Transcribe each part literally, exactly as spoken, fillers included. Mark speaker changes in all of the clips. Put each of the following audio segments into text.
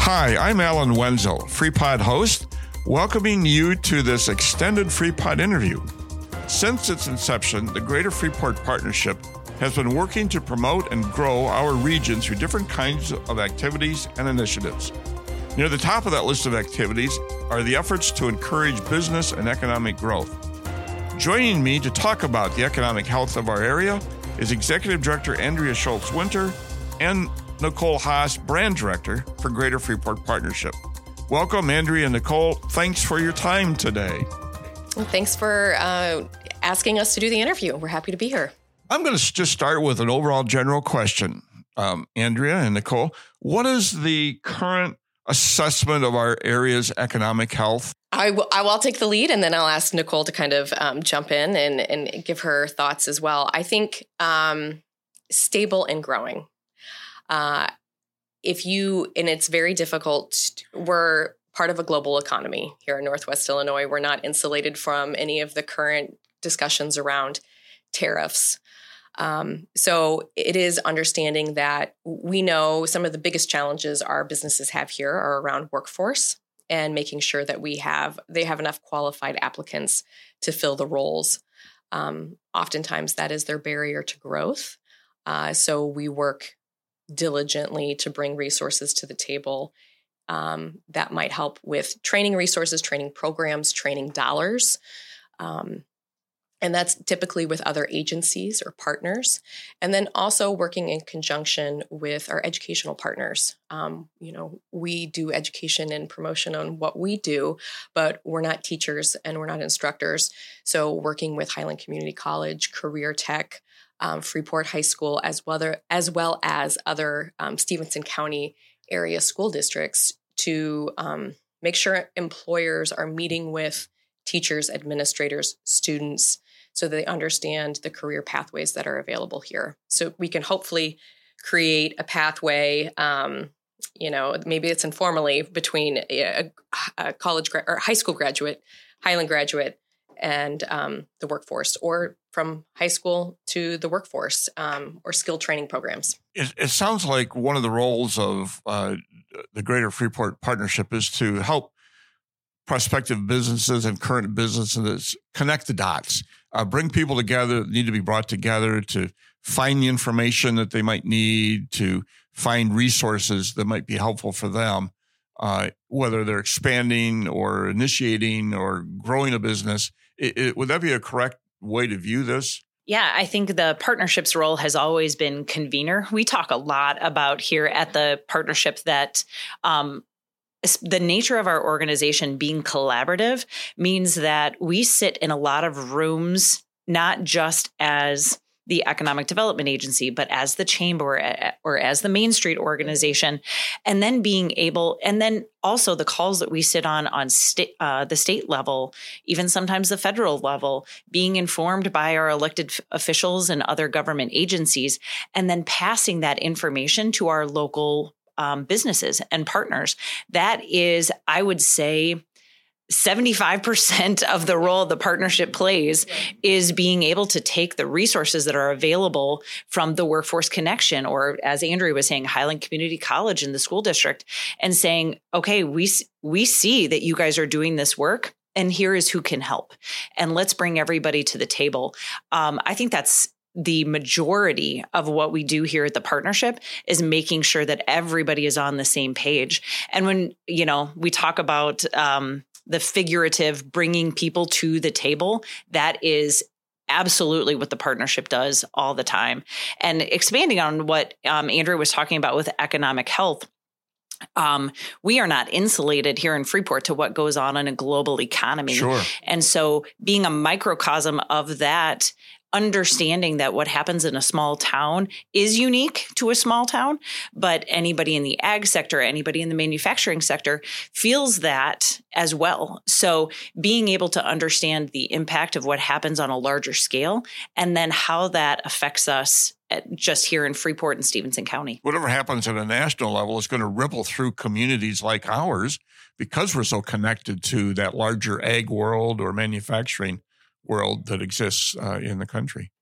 Speaker 1: Hi, I'm Alan Wenzel, FreePod host, welcoming you to this extended FreePod interview. Since its inception, the Greater Freeport Partnership has been working to promote and grow our region through different kinds of activities and initiatives. Near the top of that list of activities are the efforts to encourage business and economic growth. Joining me to talk about the economic health of our area is Executive Director Andrea Schultz-Winter and Nicole Haas, Brand Director for Greater Freeport Partnership. Welcome, Andrea and Nicole. Thanks for your time today.
Speaker 2: Well, thanks for uh, asking us to do the interview. We're happy to be here.
Speaker 1: I'm going to just start with an overall general question. Um, Andrea and Nicole, what is the current assessment of our area's economic health?
Speaker 2: I will, I will take the lead, and then I'll ask Nicole to kind of um, jump in and, and give her thoughts as well. I think um, stable and growing. Uh, if you, and it's very difficult, we're part of a global economy here in Northwest Illinois. We're not insulated from any of the current discussions around tariffs. Um, so it is understanding that we know some of the biggest challenges our businesses have here are around workforce and making sure that we have, they have enough qualified applicants to fill the roles. Um, oftentimes that is their barrier to growth. Uh, so we work diligently to bring resources to the table um, that might help with training resources, training programs, training dollars. Um, and that's typically with other agencies or partners. And then also working in conjunction with our educational partners. Um, you know, we do education and promotion on what we do, but we're not teachers and we're not instructors. So working with Highland Community College, Career Tech, Um, Freeport High School, as well, as well as other um, Stevenson County area school districts to um, make sure employers are meeting with teachers, administrators, students, so they understand the career pathways that are available here. So we can hopefully create a pathway, um, you know, maybe it's informally between a, a college gra- or high school graduate, Highland graduate, and um, the workforce, or from high school to the workforce, um, or skill training programs.
Speaker 1: It, it sounds like one of the roles of uh, the Greater Freeport Partnership is to help prospective businesses and current businesses connect the dots, uh, bring people together that need to be brought together to find the information that they might need, to find resources that might be helpful for them, uh, whether they're expanding or initiating or growing a business. It, it, would that be a correct way to view this?
Speaker 3: Yeah, I think the partnership's role has always been convener. We talk a lot about here at the partnership that um, the nature of our organization being collaborative means that we sit in a lot of rooms, not just as the Economic Development Agency, but as the chamber or as the Main Street organization, and then being able, and then also the calls that we sit on on state, uh, the state level, even sometimes the federal level, being informed by our elected f- officials and other government agencies, and then passing that information to our local um, businesses and partners. That is, I would say, seventy-five percent of the role the partnership plays is being able to take the resources that are available from the Workforce Connection, or as Andrea was saying, Highland Community College in the school district, and saying, okay, we, we see that you guys are doing this work, and here is who can help. And let's bring everybody to the table. Um, I think that's the majority of what we do here at the partnership, is making sure that everybody is on the same page. And when, you know, we talk about, um, the figurative bringing people to the table, that is absolutely what the partnership does all the time. And expanding on what um, Andrea was talking about with economic health, um, we are not insulated here in Freeport to what goes on in a global economy.
Speaker 1: Sure.
Speaker 3: And so being a microcosm of that, understanding that what happens in a small town is unique to a small town, but anybody in the ag sector, anybody in the manufacturing sector feels that as well. So being able to understand the impact of what happens on a larger scale, and then how that affects us at just here in Freeport and Stevenson County.
Speaker 1: Whatever happens at a national level is going to ripple through communities like ours, because we're so connected to that larger ag world or manufacturing world that exists uh, in the country.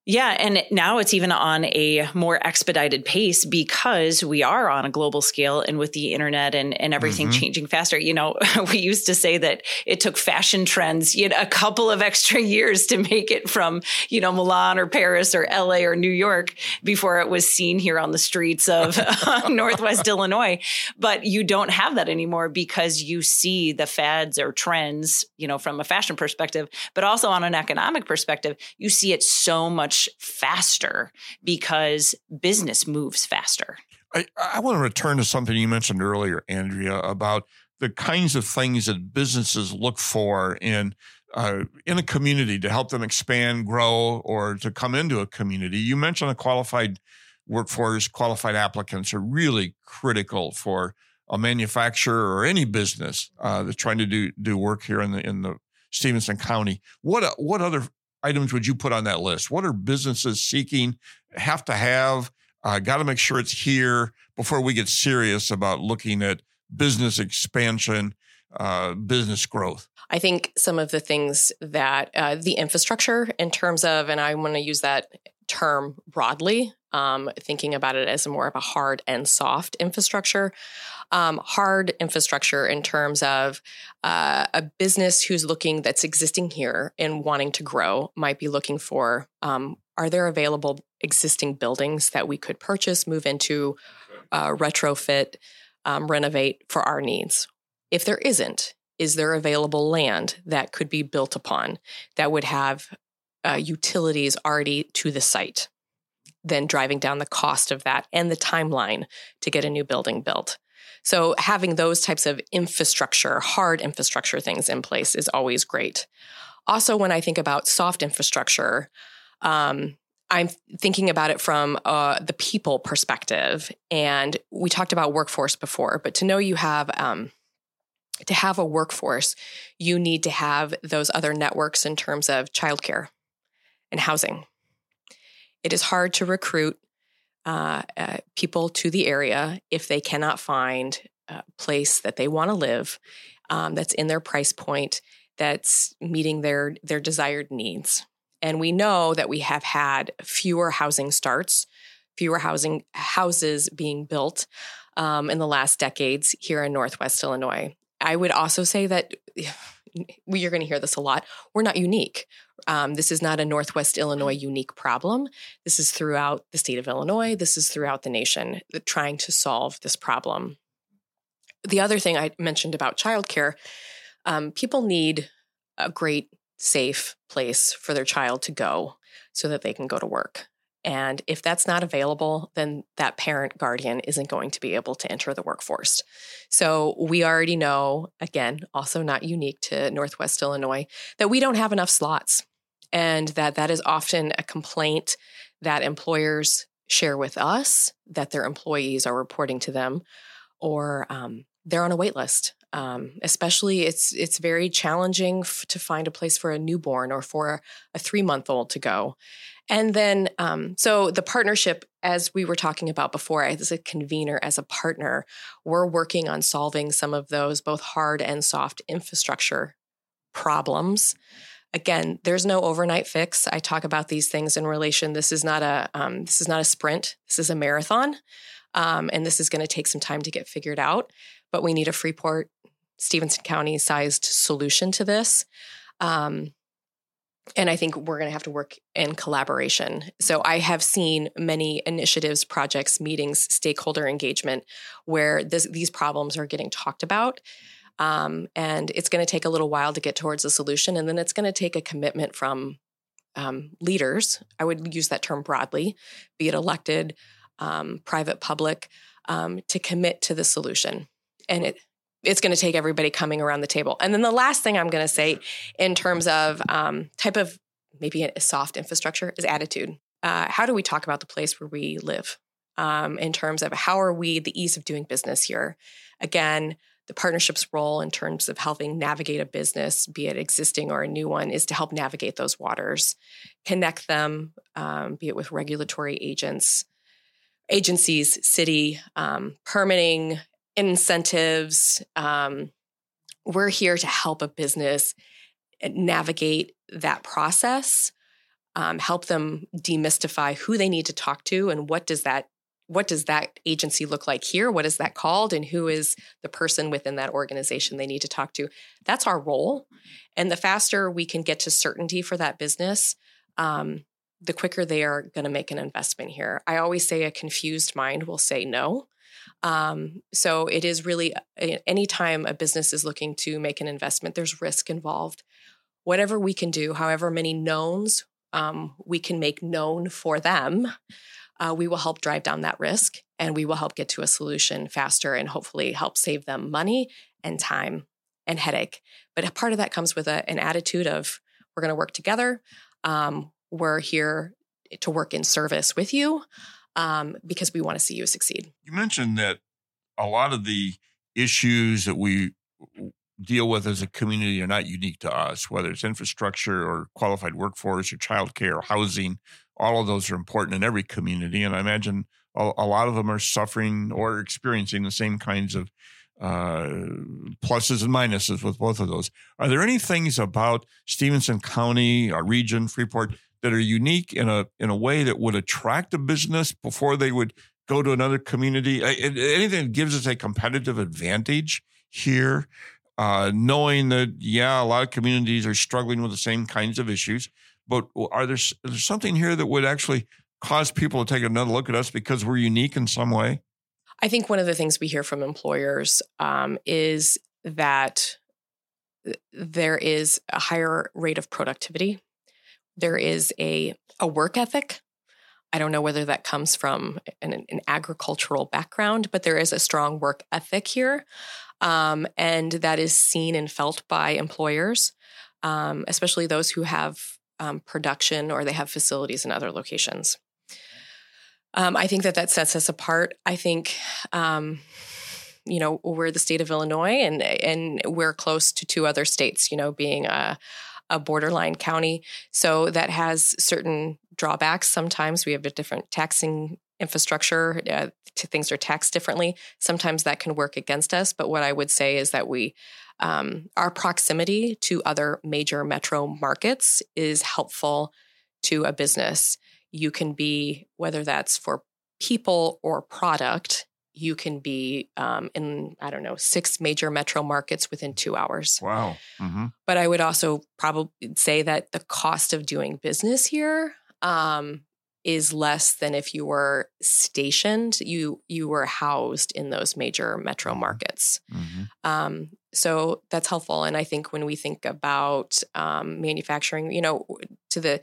Speaker 3: Yeah. And now it's even on a more expedited pace because we are on a global scale, and with the internet and, and everything mm-hmm. changing faster. You know, we used to say that it took fashion trends, you know, a couple of extra years to make it from, you know, Milan or Paris or L A or New York before it was seen here on the streets of Northwest Illinois. But you don't have that anymore because you see the fads or trends, you know, from a fashion perspective, but also on an economic perspective, you see it so much faster because business moves faster.
Speaker 1: I, I want to return to something you mentioned earlier, Andrea, about the kinds of things that businesses look for in uh, in a community to help them expand, grow, or to come into a community. You mentioned a qualified workforce, qualified applicants are really critical for a manufacturer or any business uh, that's trying to do do work here in the in the Stephenson County. What what other items would you put on that list? What are businesses seeking, have to have, uh, got to make sure it's here before we get serious about looking at business expansion, uh, business growth?
Speaker 2: I think some of the things that uh, the infrastructure in terms of, and I want to use that term broadly, um, thinking about it as more of a hard and soft infrastructure. Um, hard infrastructure in terms of uh, a business who's looking, that's existing here and wanting to grow, might be looking for, um, are there available existing buildings that we could purchase, move into, uh, retrofit, um, renovate for our needs? If there isn't, is there available land that could be built upon that would have uh, utilities already to the site? Then driving down the cost of that and the timeline to get a new building built. So having those types of infrastructure, hard infrastructure things in place is always great. Also, when I think about soft infrastructure, um, I'm thinking about it from uh, the people perspective. And we talked about workforce before, but to know you have, um, to have a workforce, you need to have those other networks in terms of childcare and housing. It is hard to recruit uh, uh, people to the area if they cannot find a place that they want to live, um, that's in their price point, that's meeting their their desired needs. And we know that we have had fewer housing starts, fewer housing houses being built um, in the last decades here in Northwest Illinois. I would also say that you're going to hear this a lot. We're not unique. Um, this is not a Northwest Illinois unique problem. This is throughout the state of Illinois. This is throughout the nation, trying to solve this problem. The other thing I mentioned about childcare, um, people need a great, safe place for their child to go so that they can go to work. And if that's not available, then that parent guardian isn't going to be able to enter the workforce. So we already know, again, also not unique to Northwest Illinois, that we don't have enough slots, and that that is often a complaint that employers share with us, that their employees are reporting to them, or um, they're on a wait list. Um, especially, it's it's very challenging f- to find a place for a newborn or for a three-month-old to go. And then, um, so the partnership, as we were talking about before, as a convener, as a partner, we're working on solving some of those both hard and soft infrastructure problems. Again, there's no overnight fix. I talk about these things in relation. This is not a um, this is not a sprint. This is a marathon, um, and this is going to take some time to get figured out. But we need a Freeport, Stephenson County sized solution to this. Um, And I think we're going to have to work in collaboration. So I have seen many initiatives, projects, meetings, stakeholder engagement where this, these problems are getting talked about. Um, and it's going to take a little while to get towards a solution. And then it's going to take a commitment from um, leaders. I would use that term broadly, be it elected, um, private, public, um, to commit to the solution. And it It's going to take everybody coming around the table. And then the last thing I'm going to say in terms of um, type of maybe a soft infrastructure is attitude. Uh, how do we talk about the place where we live um, in terms of how are we, the ease of doing business here? Again, the partnership's role in terms of helping navigate a business, be it existing or a new one, is to help navigate those waters, connect them, um, be it with regulatory agents, agencies, city, um, permitting, incentives. Um, we're here to help a business navigate that process um, help them demystify who they need to talk to and what does that what does that agency look like here? What is that called? And who is the person within that organization they need to talk to? That's our role. And the faster we can get to certainty for that business, um, the quicker they are going to make an investment here. I always say a confused mind will say no. Um, so it is really, anytime a business is looking to make an investment, there's risk involved. Whatever we can do, however many knowns um, we can make known for them, uh, we will help drive down that risk, and we will help get to a solution faster and hopefully help save them money and time and headache. But a part of that comes with a, an attitude of, we're going to work together. Um, we're here to work in service with you um, because we want to see you succeed.
Speaker 1: You mentioned that a lot of the issues that we deal with as a community are not unique to us, whether it's infrastructure or qualified workforce or childcare or housing. All of those are important in every community. And I imagine a, a lot of them are suffering or experiencing the same kinds of uh, pluses and minuses with both of those. Are there any things about Stephenson County, our region, Freeport, that are unique in a in a way that would attract a business before they would go to another community? Anything that gives us a competitive advantage here, uh, knowing that, yeah, a lot of communities are struggling with the same kinds of issues, but are there, is there something here that would actually cause people to take another look at us because we're unique in some way?
Speaker 2: I think one of the things we hear from employers um, is that there is a higher rate of productivity. There is a, a work ethic. I don't know whether that comes from an, an agricultural background, but there is a strong work ethic here. Um, and that is seen and felt by employers, um, especially those who have um, production or they have facilities in other locations. Um, I think that that sets us apart. I think, um, you know, we're the state of Illinois, and and we're close to two other states, you know, being a, a borderline county. So that has certain drawbacks. Sometimes we have a different taxing infrastructure. Uh, to, things are taxed differently. Sometimes that can work against us. But what I would say is that we, um, our proximity to other major metro markets is helpful to a business. You can be, whether that's for people or product, you can be um, in, I don't know, six major metro markets within two hours.
Speaker 1: Wow. Mm-hmm.
Speaker 2: But I would also probably say that the cost of doing business here um, is less than if you were stationed, you you were housed in those major metro markets. Mm-hmm. Um, so that's helpful. And I think when we think about um, manufacturing, you know, to the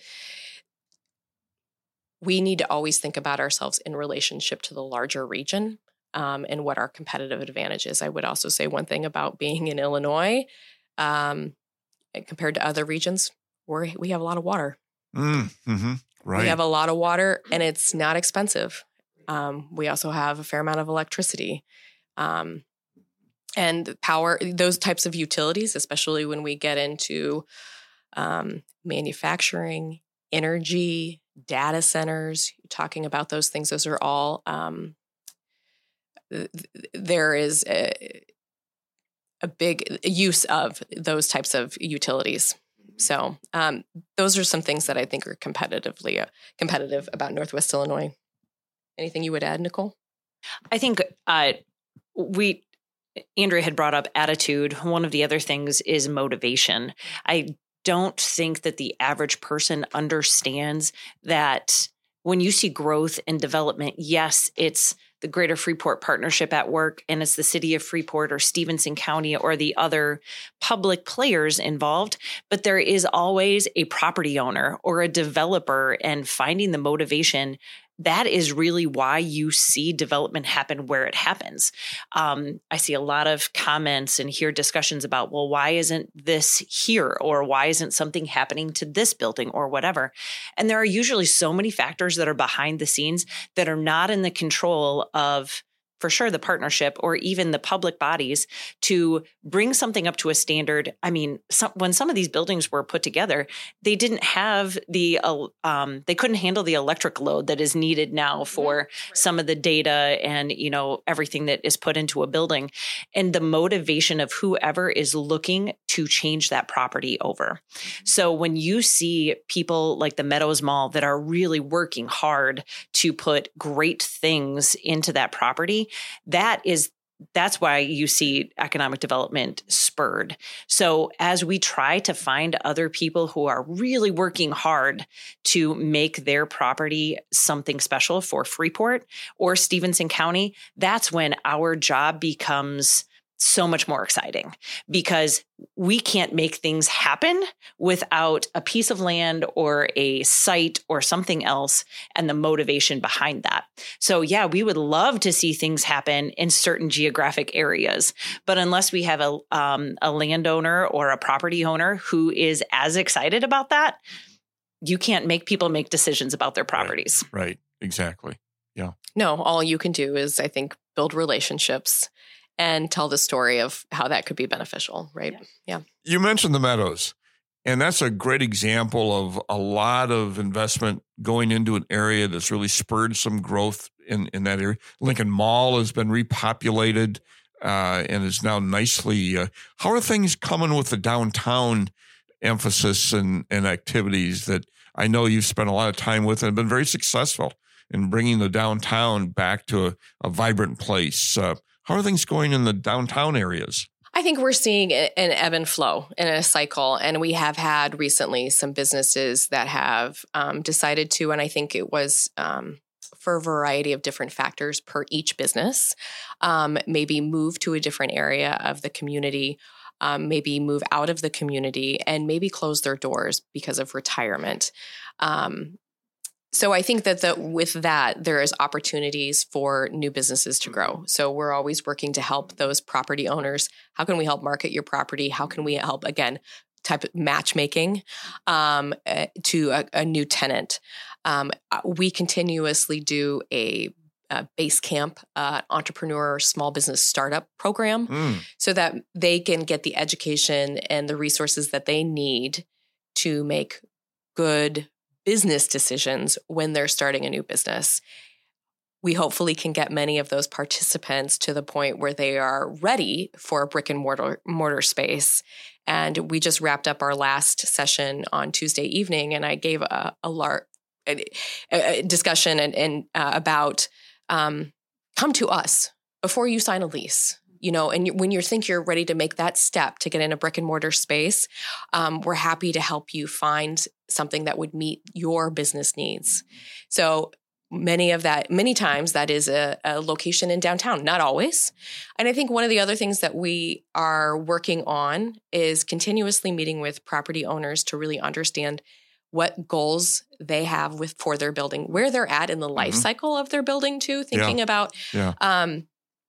Speaker 2: we need to always think about ourselves in relationship to the larger region um, and what our competitive advantage is. I would also say one thing about being in Illinois um, compared to other regions, we're, we have a lot of water.
Speaker 1: Mm-hmm. Right.
Speaker 2: We have a lot of water, and it's not expensive. Um, we also have a fair amount of electricity um, and power, those types of utilities, especially when we get into um, manufacturing, energy, data centers, talking about those things. Those are all, um, th- there is a, a big use of those types of utilities. So um, those are some things that I think are competitively uh, competitive about Northwest Illinois. Anything you would add, Nicole?
Speaker 3: I think uh, we, Andrea had brought up attitude. One of the other things is motivation. I don't think that the average person understands that when you see growth and development, yes, it's the Greater Freeport Partnership at work, and it's the city of Freeport or Stephenson County or the other public players involved, but there is always a property owner or a developer, and finding the motivation. That is really why you see development happen where it happens. Um, I see a lot of comments and hear discussions about, well, why isn't this here? Or why isn't something happening to this building or whatever? And there are usually so many factors that are behind the scenes that are not in the control of, for sure the partnership or even the public bodies to bring something up to a standard. I mean, some, when some of these buildings were put together, they didn't have the, uh, um, they couldn't handle the electric load that is needed now for right. some of the data and, you know, everything that is put into a building, and the motivation of whoever is looking to change that property over. So when you see people like the Meadows Mall that are really working hard to put great things into that property, that is That's why you see economic development spurred. So as we try to find other people who are really working hard to make their property something special for Freeport or Stevenson County, that's when our job becomes so much more exciting, because we can't make things happen without a piece of land or a site or something else and the motivation behind that. So yeah, we would love to see things happen in certain geographic areas, but unless we have a, um, a landowner or a property owner who is as excited about that, you can't make people make decisions about their properties.
Speaker 1: Right, right. Exactly. Yeah.
Speaker 2: No, all you can do is, I think, build relationships and tell the story of how that could be beneficial, right? Yeah. yeah.
Speaker 1: You mentioned the Meadows, and that's a great example of a lot of investment going into an area that's really spurred some growth in, in that area. Lincoln Mall has been repopulated uh, and is now nicely. Uh, how are things coming with the downtown emphasis and, and activities that I know you've spent a lot of time with and have been very successful in bringing the downtown back to a, a vibrant place? Uh, How are things going in the downtown areas?
Speaker 2: I think we're seeing an ebb and flow in a cycle. And we have had recently some businesses that have um, decided to, and I think it was um, for a variety of different factors per each business, um, maybe move to a different area of the community, um, maybe move out of the community, and maybe close their doors because of retirement. Um, So I think that the, with that, there is opportunities for new businesses to grow. So we're always working to help those property owners. How can we help market your property? How can we help, again, type of matchmaking um, uh, to a, a new tenant? Um, we continuously do a, a base camp uh, entrepreneur small business startup program mm. so that they can get the education and the resources that they need to make good business decisions when they're starting a new business. We hopefully can get many of those participants to the point where they are ready for a brick and mortar, mortar space. And we just wrapped up our last session on Tuesday evening, and I gave a, a, lar- a, a discussion and, and uh, about um, come to us before you sign a lease. You know, and when you think you're ready to make that step to get in a brick and mortar space, um, we're happy to help you find something that would meet your business needs. So many of that, many times that is a, a location in downtown, not always. And I think one of the other things that we are working on is continuously meeting with property owners to really understand what goals they have with for their building, where they're at in the life mm-hmm. cycle of their building too, thinking yeah. about yeah. Um,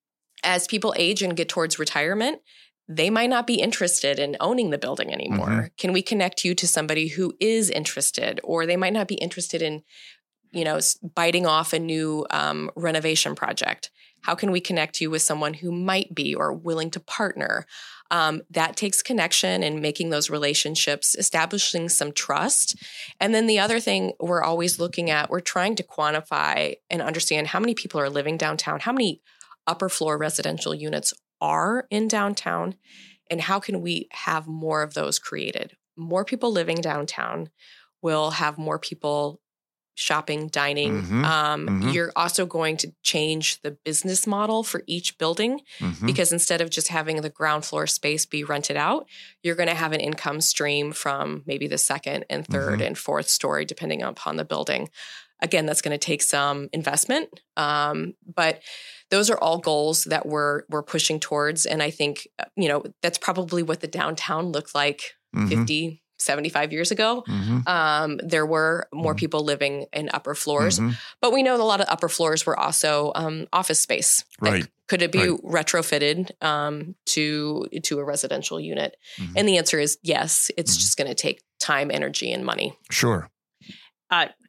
Speaker 2: as people age and get towards retirement, they might not be interested in owning the building anymore. Mm-hmm. Can we connect you to somebody who is interested, or they might not be interested in, you know, biting off a new um, renovation project? How can we connect you with someone who might be or willing to partner? Um, that takes connection and making those relationships, establishing some trust. And then the other thing we're always looking at, we're trying to quantify and understand how many people are living downtown, how many upper floor residential units are in downtown, and how can we have more of those created? More people living downtown will have more people shopping, dining. Mm-hmm. Um, mm-hmm. You're also going to change the business model for each building mm-hmm. because instead of just having the ground floor space be rented out, you're going to have an income stream from maybe the second and third mm-hmm. and fourth story, depending upon the building. Again, that's going to take some investment, um, but those are all goals that we're we're pushing towards. And I think, you know, that's probably what the downtown looked like mm-hmm. fifty, seventy-five years ago. Mm-hmm. Um, there were more mm-hmm. people living in upper floors, mm-hmm. but we know that a lot of upper floors were also um, office space.
Speaker 1: Right.
Speaker 2: Like, could it be
Speaker 1: right.
Speaker 2: retrofitted um, to to a residential unit? Mm-hmm. And the answer is yes. It's mm-hmm. just going to take time, energy, and money.
Speaker 1: Sure.
Speaker 3: Uh,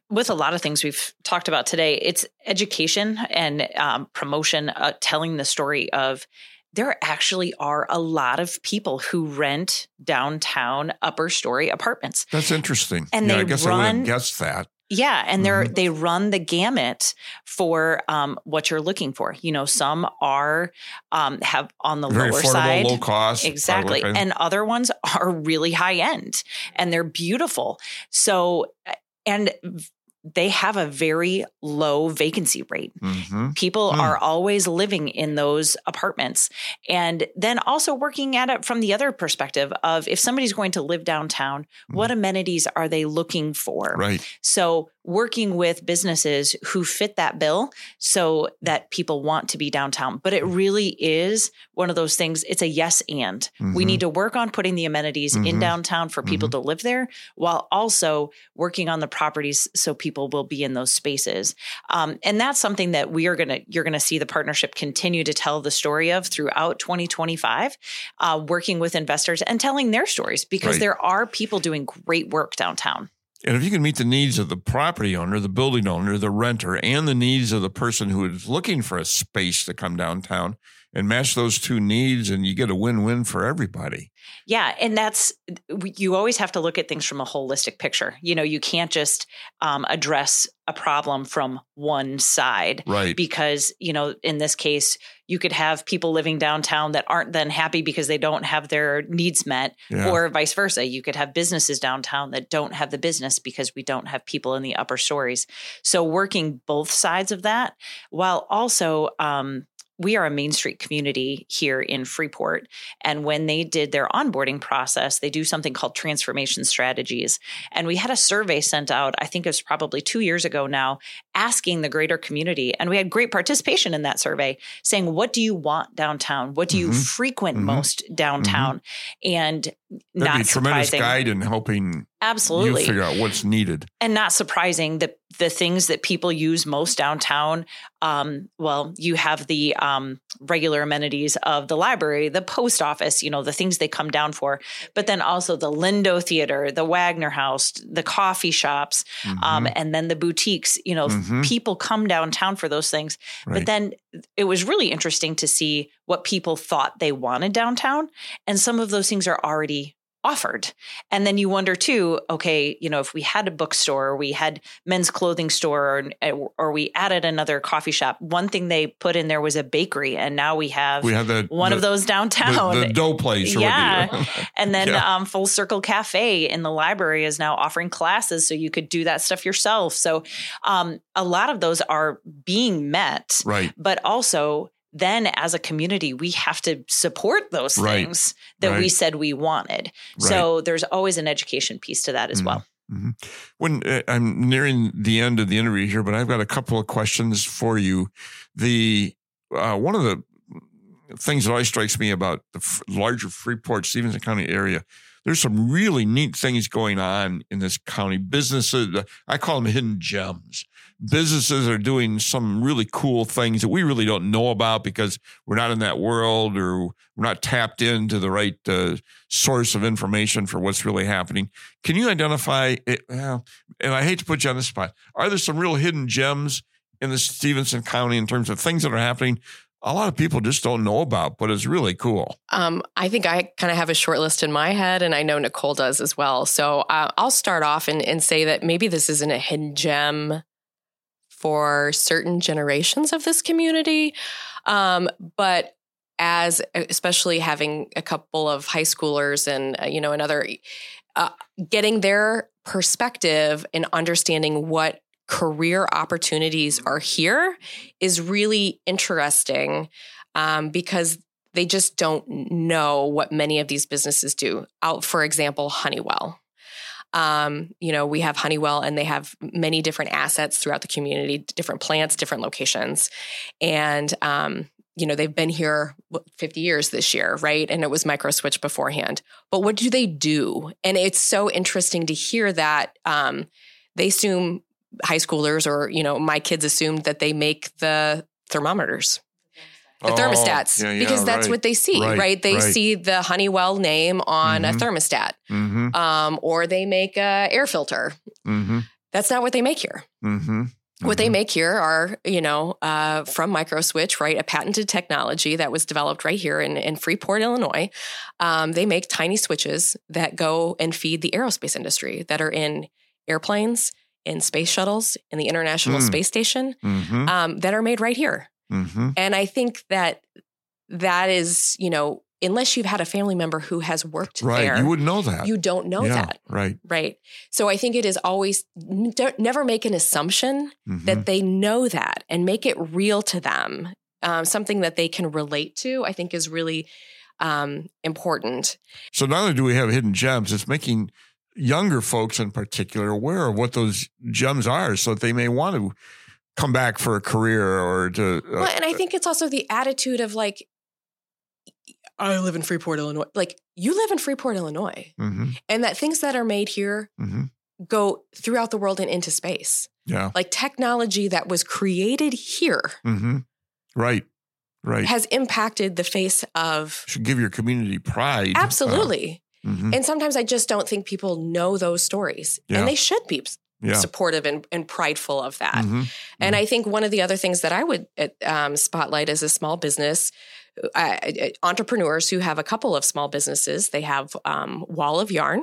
Speaker 3: with a lot of things we've talked about today, it's education and um, promotion, uh, telling the story of there actually are a lot of people who rent downtown upper story apartments.
Speaker 1: That's interesting.
Speaker 3: And
Speaker 1: yeah,
Speaker 3: they
Speaker 1: I guess
Speaker 3: run,
Speaker 1: I wouldn't have guessed that.
Speaker 3: Yeah, and they're
Speaker 1: Mm-hmm.
Speaker 3: they run the gamut for um, what you're looking for. You know, some are um, have on the
Speaker 1: Very
Speaker 3: lower
Speaker 1: affordable,
Speaker 3: side,
Speaker 1: low cost.
Speaker 3: exactly,
Speaker 1: Okay.
Speaker 3: and other ones are really high end, and they're beautiful. So, and they have a very low vacancy rate.
Speaker 1: Mm-hmm.
Speaker 3: People
Speaker 1: Hmm.
Speaker 3: are always living in those apartments. And then also working at it from the other perspective of if somebody's going to live downtown, what amenities are they looking for?
Speaker 1: Right.
Speaker 3: So working with businesses who fit that bill so that people want to be downtown. But it really is one of those things. It's a yes and.
Speaker 1: Mm-hmm.
Speaker 3: We need to work on putting the amenities in
Speaker 1: Mhm.
Speaker 3: downtown for people to live there, while also working on the properties so people will be in those spaces. Um, and that's something that we are going to, you're going to see the partnership continue to tell the story of throughout twenty twenty-five, uh, working with investors and telling their stories, because
Speaker 1: Right.
Speaker 3: there are people doing great work downtown.
Speaker 1: And if you can meet the needs of the property owner, the building owner, the renter, and the needs of the person who is looking for a space to come downtown and match those two needs, and you get a win-win for everybody.
Speaker 3: Yeah. And that's, you always have to look at things from a holistic picture. You know, you can't just um, address a problem from one side.
Speaker 1: Right.
Speaker 3: Because, you know, in this case, you could have people living downtown that aren't then happy because they don't have their needs met,
Speaker 1: Yeah.
Speaker 3: or vice versa. You could have businesses downtown that don't have the business because we don't have people in the upper stories. So working both sides of that, while also, um, we are a Main Street community here in Freeport. And when they did their onboarding process, they do something called transformation strategies. And we had a survey sent out, I think it was probably two years ago now, asking the greater community. And we had great participation in that survey saying, what do you want downtown? What do you
Speaker 1: Mhm.
Speaker 3: frequent
Speaker 1: Mhm.
Speaker 3: most downtown? And
Speaker 1: That'd
Speaker 3: not
Speaker 1: be a tremendous
Speaker 3: surprising.
Speaker 1: guide in helping
Speaker 3: Absolutely.
Speaker 1: you figure out what's needed.
Speaker 3: And not surprising, that the things that people use most downtown, um, well, you have the um, regular amenities of the library, the post office, you know, the things they come down for, but then also the Lindo Theater, the Wagner House, the coffee shops,
Speaker 1: Mhm.
Speaker 3: um, and then the boutiques. You know,
Speaker 1: Mhm.
Speaker 3: people come downtown for those things.
Speaker 1: Right.
Speaker 3: But then it was really interesting to see what people thought they wanted downtown. And some of those things are already offered. And then you wonder too, okay, you know, if we had a bookstore, or we had men's clothing store, or, or we added another coffee shop, one thing they put in there was a bakery. And now we have,
Speaker 1: we have the,
Speaker 3: one
Speaker 1: the,
Speaker 3: of those downtown.
Speaker 1: The, the dough place. Or
Speaker 3: Yeah.
Speaker 1: what
Speaker 3: And then
Speaker 1: Yeah.
Speaker 3: um, Full Circle Cafe in the library is now offering classes, so you could do that stuff yourself. So um, a lot of those are being met,
Speaker 1: Right.
Speaker 3: but also then as a community, we have to support those
Speaker 1: Right.
Speaker 3: things that we
Speaker 1: Right.
Speaker 3: said we wanted. So there's always an education piece to that as
Speaker 1: Mhm.
Speaker 3: well.
Speaker 1: Mhm. When uh, I'm nearing the end of the interview here, but I've got a couple of questions for you. The uh, one of the things that always strikes me about the f- larger Freeport, Stevenson County area, there's some really neat things going on in this county. Businesses, I call them hidden gems. Businesses are doing some really cool things that we really don't know about because we're not in that world, or we're not tapped into the right uh, source of information for what's really happening. Can you identify it? Well, and I hate to put you on the spot. Are there some real hidden gems in the Stevenson County in terms of things that are happening a lot of people just don't know about, but it's really cool?
Speaker 2: Um, I think I kind of have a short list in my head, and I know Nicole does as well. So uh, I'll start off and, and say that maybe this isn't a hidden gem for certain generations of this community, um, but as especially having a couple of high schoolers and uh, you know another uh, getting their perspective and understanding what career opportunities are here is really interesting, um, because they just don't know what many of these businesses do. Out, for example, Honeywell. Um, you know, we have Honeywell, and they have many different assets throughout the community, different plants, different locations. And, um, you know, they've been here fifty years this year, right? And it was MicroSwitch beforehand. But what do they do? And it's so interesting to hear that um, they assume high schoolers, or, you know, my kids assumed that they make the thermometers. The
Speaker 1: Oh,
Speaker 2: thermostats,
Speaker 1: yeah, yeah,
Speaker 2: because that's
Speaker 1: right.
Speaker 2: what they see, right?
Speaker 1: Right,
Speaker 2: They
Speaker 1: right.
Speaker 2: see the Honeywell name on
Speaker 1: Mhm.
Speaker 2: a thermostat,
Speaker 1: Mm-hmm.
Speaker 2: um, or they make a air filter.
Speaker 1: Mm-hmm.
Speaker 2: That's not what they make here.
Speaker 1: Mm-hmm.
Speaker 2: Mm-hmm. What they make here are, you know, uh, from MicroSwitch, right? A patented technology that was developed right here in, in Freeport, Illinois. Um, they make tiny switches that go and feed the aerospace industry that are in airplanes, in space shuttles, in the International mm. Space Station, mm-hmm. um, that are made right here. Mm-hmm. And I think that that is, you know, unless you've had a family member who has worked
Speaker 1: right.
Speaker 2: there.
Speaker 1: You wouldn't know that.
Speaker 2: You don't know
Speaker 1: yeah,
Speaker 2: that.
Speaker 1: Right.
Speaker 2: Right. So I think it is always, don't, never make an assumption mm-hmm. that they know that and make it real to them. Um, something that they can relate to, I think is really um, important.
Speaker 1: So not only do we have hidden gems, it's making younger folks in particular aware of what those gems are so that they may want to come back for a career or to. Uh,
Speaker 2: well, and I think it's also the attitude of like, I live in Freeport, Illinois. Like you live in Freeport, Illinois, mm-hmm. and that things that are made here mm-hmm. go throughout the world and into space.
Speaker 1: Yeah.
Speaker 2: Like technology that was created here.
Speaker 1: Mm-hmm. Right. Right.
Speaker 2: Has impacted the face of.
Speaker 1: Should give your community pride.
Speaker 2: Absolutely.
Speaker 1: Uh, mm-hmm.
Speaker 2: And sometimes I just don't think people know those stories
Speaker 1: yeah.
Speaker 2: and they should be yeah. supportive and, and prideful of that. Mm-hmm. And mm-hmm. I think one of the other things that I would um, spotlight as a small business Uh, entrepreneurs who have a couple of small businesses. They have um, Wall of Yarn,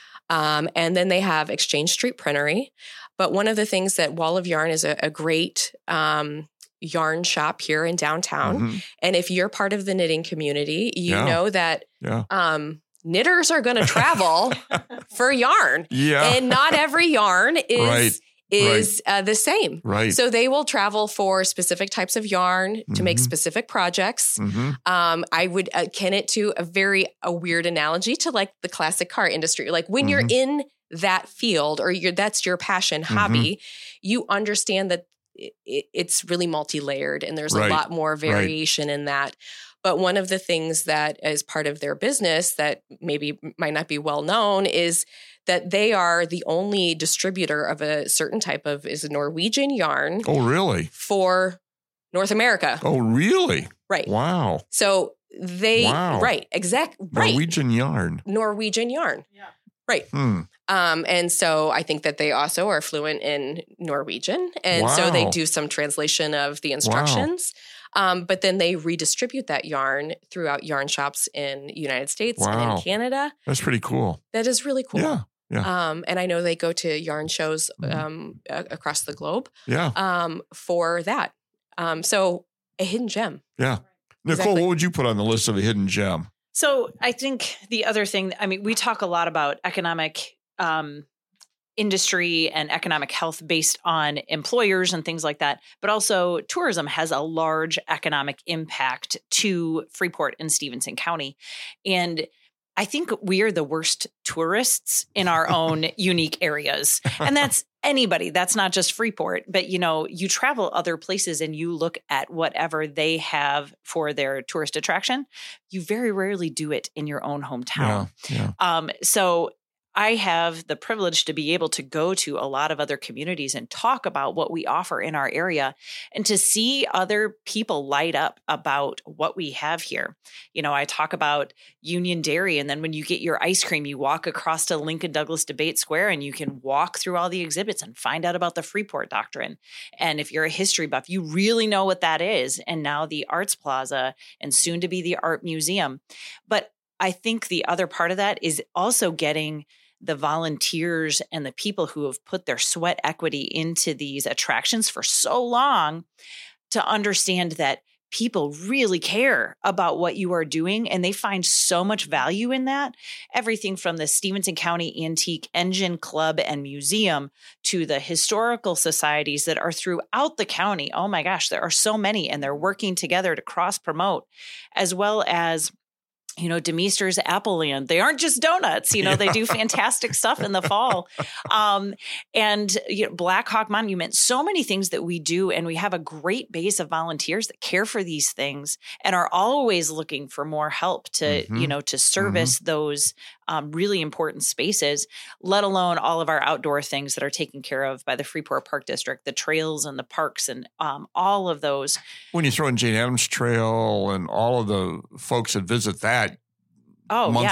Speaker 2: um, and then they have Exchange Street Printery. But one of the things that Wall of Yarn is a, a great um, yarn shop here in downtown. Mm-hmm. And if you're part of the knitting community, you yeah. know that
Speaker 1: yeah.
Speaker 2: um, knitters are going to travel for yarn.
Speaker 1: Yeah.
Speaker 2: And not every yarn is...
Speaker 1: Right.
Speaker 2: is
Speaker 1: right.
Speaker 2: uh, the same.
Speaker 1: Right.
Speaker 2: So they will travel for specific types of yarn to mm-hmm. make specific projects. Mm-hmm. Um, I would akin it to a very a weird analogy to like the classic car industry. Like when mm-hmm. you're in that field or you're, that's your passion, mm-hmm. hobby, you understand that it, it's really multi-layered and there's right. a lot more variation right. in that. But one of the things that is part of their business that maybe might not be well known is that they are the only distributor of a certain type of is a Norwegian yarn.
Speaker 1: Oh, really?
Speaker 2: For North America.
Speaker 1: Oh, really?
Speaker 2: Right.
Speaker 1: Wow.
Speaker 2: So they,
Speaker 1: wow.
Speaker 2: right, exact, right.
Speaker 1: Norwegian yarn.
Speaker 2: Norwegian yarn.
Speaker 3: Yeah.
Speaker 2: Right.
Speaker 1: Hmm.
Speaker 2: Um, and so I think that they also are fluent in Norwegian. And
Speaker 1: wow.
Speaker 2: so they do some translation of the instructions. Wow. Um, but then they redistribute that yarn throughout yarn shops in the United States
Speaker 1: wow.
Speaker 2: and in Canada.
Speaker 1: That's pretty cool.
Speaker 2: That is really cool.
Speaker 1: Yeah. Yeah.
Speaker 2: Um, and I know they go to yarn shows um, mm-hmm. across the globe
Speaker 1: yeah.
Speaker 2: um, for that. Um, so a hidden gem.
Speaker 1: Yeah. Nicole, exactly. What would you put on the list of a hidden gem?
Speaker 3: So I think the other thing, I mean, we talk a lot about economic um, industry and economic health based on employers and things like that. But also tourism has a large economic impact to Freeport and Stevenson County. And I think we are the worst tourists in our own unique areas. And that's anybody. That's not just Freeport. But, you know, you travel other places and you look at whatever they have for their tourist attraction. You very rarely do it in your own hometown.
Speaker 1: Yeah, yeah.
Speaker 3: Um, so I have the privilege to be able to go to a lot of other communities and talk about what we offer in our area and to see other people light up about what we have here. You know, I talk about Union Dairy, and then when you get your ice cream, you walk across to Lincoln Douglas Debate Square and you can walk through all the exhibits and find out about the Freeport Doctrine. And if you're a history buff, you really know what that is. And now the Arts Plaza and soon to be the Art Museum. But I think the other part of that is also getting the volunteers and the people who have put their sweat equity into these attractions for so long to understand that people really care about what you are doing and they find so much value in that. Everything from the Stevenson County Antique Engine Club and Museum to the historical societies that are throughout the county. Oh my gosh, there are so many, and they're working together to cross promote, as well as you know, Demester's Apple Land. They aren't just donuts. You know, yeah. They do fantastic stuff in the fall. Um, and you know, Black Hawk Monument, so many things that we do. And we have a great base of volunteers that care for these things and are always looking for more help to, mm-hmm. you know, to service mm-hmm. those um, really important spaces, let alone all of our outdoor things that are taken care of by the Freeport Park District, the trails and the parks and um, all of those.
Speaker 1: When you throw in Jane Addams Trail and all of the folks that visit that
Speaker 3: oh,
Speaker 1: monthly.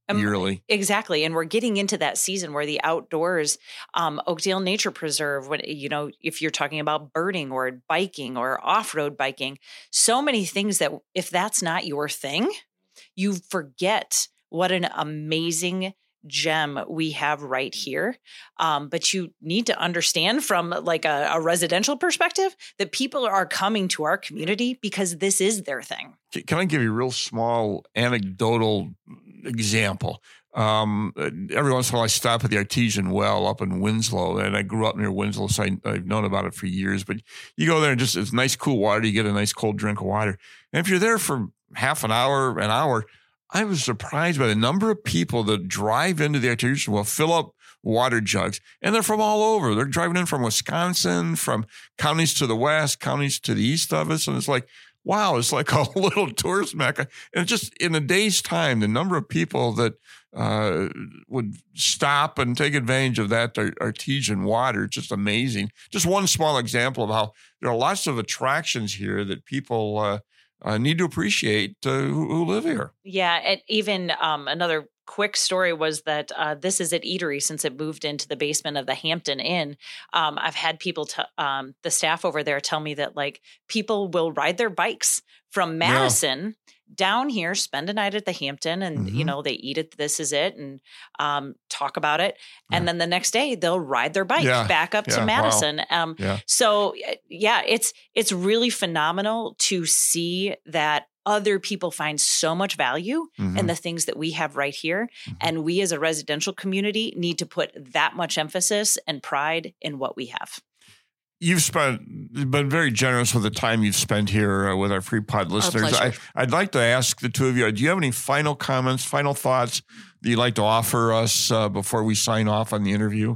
Speaker 3: Um,
Speaker 1: yearly.
Speaker 3: Exactly. And we're getting into that season where the outdoors, um, Oakdale Nature Preserve, when, you know, if you're talking about birding or biking or off-road biking, so many things that if that's not your thing, you forget what an amazing gem we have right here. Um, but you need to understand from like a, a residential perspective that people are coming to our community because this is their thing.
Speaker 1: Can I give you a real small anecdotal example? Um, every once in a while I stop at the Artesian Well up in Winslow, and I grew up near Winslow, so I, I've known about it for years. But you go there and just, it's nice, cool water. You get a nice cold drink of water. And if you're there for half an hour, an hour, I was surprised by the number of people that drive into the Artesian Well, fill up water jugs, and they're from all over. They're driving in from Wisconsin, from counties to the west, counties to the east of us. And it's like, wow, it's like a little tourist mecca. And just in a day's time, the number of people that uh, would stop and take advantage of that artesian water, just amazing. Just one small example of how there are lots of attractions here that people uh, uh, need to appreciate uh, who, who live here.
Speaker 3: Yeah. And even um, another quick story was that uh, this is at Eatery since it moved into the basement of the Hampton Inn. Um, I've had people, t- um, the staff over there tell me that like people will ride their bikes from Madison yeah. down here, spend a night at the Hampton, and, mm-hmm. you know, they eat it. This is it. And um, talk about it. And yeah. then the next day they'll ride their bike yeah. back up yeah. to Madison. Wow. Um, yeah. So yeah, it's, it's really phenomenal to see that other people find so much value mm-hmm. in the things that we have right here. Mm-hmm. And we as a residential community need to put that much emphasis and pride in what we have.
Speaker 1: You've spent been very generous with the time you've spent here uh, with our Free Pod listeners. I, I'd like to ask the two of you, do you have any final comments, final thoughts that you'd like to offer us uh, before we sign off on the interview?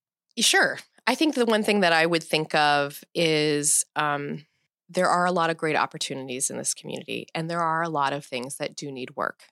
Speaker 2: Sure. I think the one thing that I would think of is um, there are a lot of great opportunities in this community, and there are a lot of things that do need work.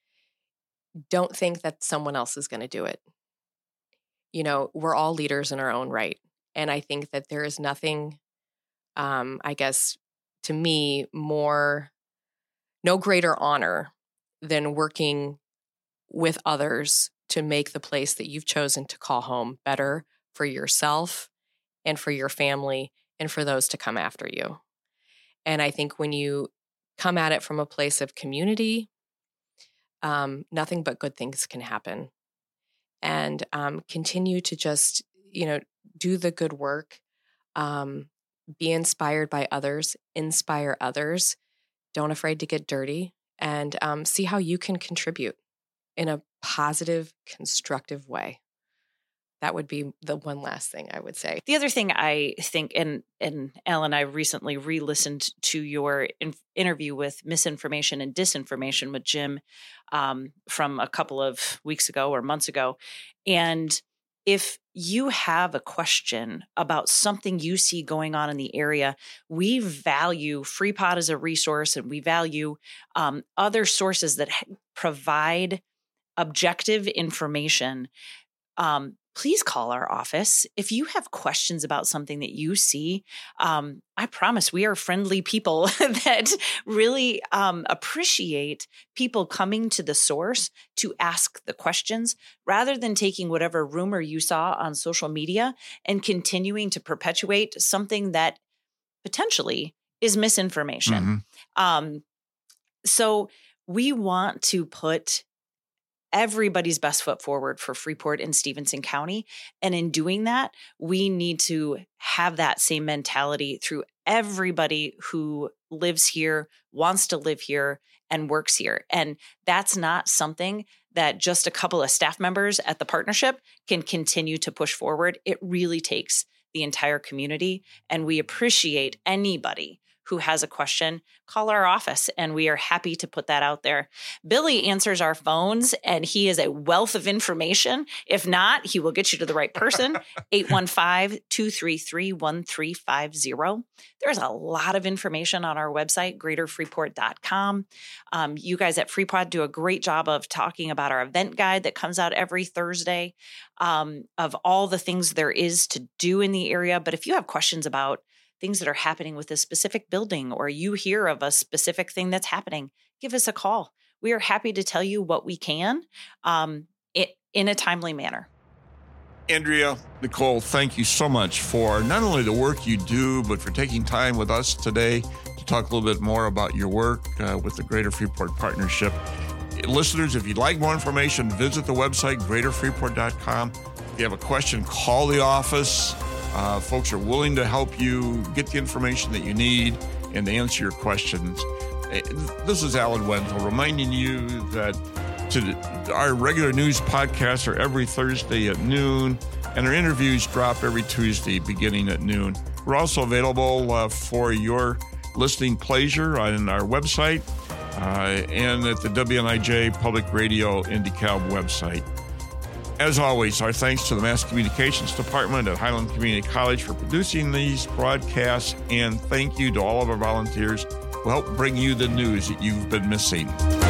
Speaker 2: Don't think that someone else is going to do it. You know, we're all leaders in our own right. And I think that there is nothing, um, I guess, to me, more, no greater honor than working with others to make the place that you've chosen to call home better for yourself and for your family and for those to come after you. And I think when you come at it from a place of community, um, nothing but good things can happen. And um, continue to just, you know, do the good work, um, be inspired by others, inspire others. Don't afraid to get dirty, and um, see how you can contribute in a positive, constructive way. That would be the one last thing I would say.
Speaker 3: The other thing I think, and and Ellen, I recently re-listened to your in- interview with Misinformation and Disinformation with Jim um, from a couple of weeks ago or months ago. And if you have a question about something you see going on in the area, we value FreePod as a resource, and we value um, other sources that provide objective information. Um, please call our office. If you have questions about something that you see, um, I promise we are friendly people that really um, appreciate people coming to the source to ask the questions rather than taking whatever rumor you saw on social media and continuing to perpetuate something that potentially is misinformation. Mm-hmm. Um, so we want to put everybody's best foot forward for Freeport and Stevenson County. And in doing that, we need to have that same mentality through everybody who lives here, wants to live here, and works here. And that's not something that just a couple of staff members at the partnership can continue to push forward. It really takes the entire community. And we appreciate anybody who has a question, call our office, and we are happy to put that out there. Billy answers our phones, and he is a wealth of information. If not, he will get you to the right person, eight one five, two three three, one three five zero. There's a lot of information on our website, greater freeport dot com. Um, you guys at FreePod do a great job of talking about our event guide that comes out every Thursday, um, of all the things there is to do in the area. But if you have questions about things that are happening with a specific building, or you hear of a specific thing that's happening, give us a call. we are happy to tell you what we can um, it, in a timely manner.
Speaker 1: Andrea, Nicole, thank you so much for not only the work you do, but for taking time with us today to talk a little bit more about your work uh, with the Greater Freeport Partnership. Listeners, if you'd like more information, visit the website, greater freeport dot com. If you have a question, call the office. Uh, folks are willing to help you get the information that you need and to answer your questions. This is Alan Wendell reminding you that to the, our regular news podcasts are every Thursday at noon, and our interviews drop every Tuesday beginning at noon. We're also available uh, for your listening pleasure on our website uh, and at the W N I J Public Radio in DeKalb website. As always, our thanks to the Mass Communications Department at Highland Community College for producing these broadcasts, and thank you to all of our volunteers who help bring you the news that you've been missing.